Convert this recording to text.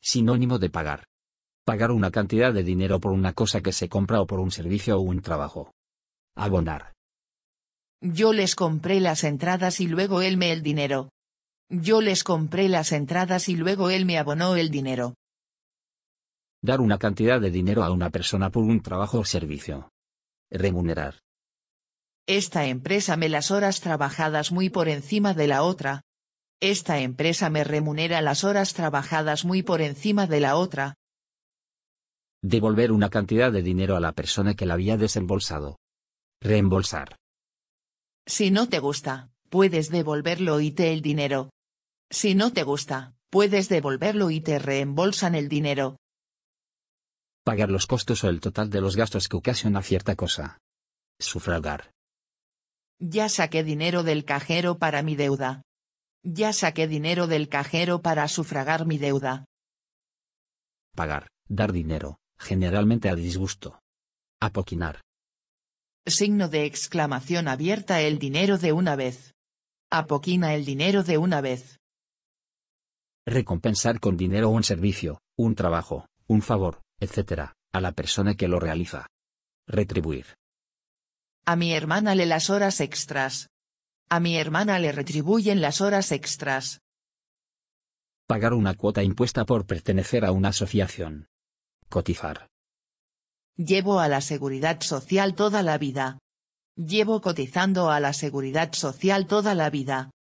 Sinónimo de pagar. Pagar una cantidad de dinero por una cosa que se compra o por un servicio o un trabajo. Abonar. Yo les compré las entradas y luego él me el dinero. Yo les compré las entradas y luego él me abonó el dinero. Dar una cantidad de dinero a una persona por un trabajo o servicio. Remunerar. Esta empresa me las horas trabajadas muy por encima de la otra. Esta empresa me remunera las horas trabajadas muy por encima de la otra. Devolver una cantidad de dinero a la persona que la había desembolsado. Reembolsar. Si no te gusta, puedes devolverlo y te el dinero. Si no te gusta, puedes devolverlo y te reembolsan el dinero. Pagar los costos o el total de los gastos que ocasiona cierta cosa. Sufragar. Ya saqué dinero del cajero para mi deuda. Ya saqué dinero del cajero para sufragar mi deuda. Pagar, dar dinero, generalmente a disgusto. Apoquinar. Signo de exclamación abierta el dinero de una vez. Apoquina el dinero de una vez. Recompensar con dinero un servicio, un trabajo, un favor, etc., a la persona que lo realiza. Retribuir. A mi hermana le las horas extras. A mi hermana le retribuyen las horas extras. Pagar una cuota impuesta por pertenecer a una asociación. Cotizar. Llevo a la seguridad social toda la vida. Llevo cotizando a la seguridad social toda la vida.